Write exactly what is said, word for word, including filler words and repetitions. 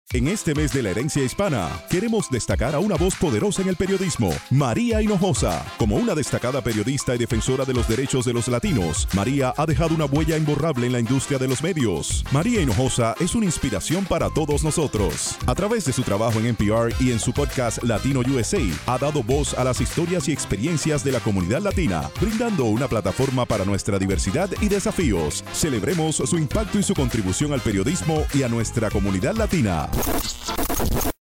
En este mes de la herencia hispana, queremos destacar a una voz poderosa en el periodismo, María Hinojosa. Como una destacada periodista y defensora de los derechos de los latinos, María ha dejado una huella imborrable en la industria de los medios. María Hinojosa es una inspiración para todos nosotros. A través de su trabajo en N P R y en su podcast Latino U S A, ha dado voz a las historias y experiencias de la comunidad latina, brindando una plataforma para nuestra diversidad y desafíos. Celebremos su impacto y su contribución al periodismo y a nuestra comunidad latina.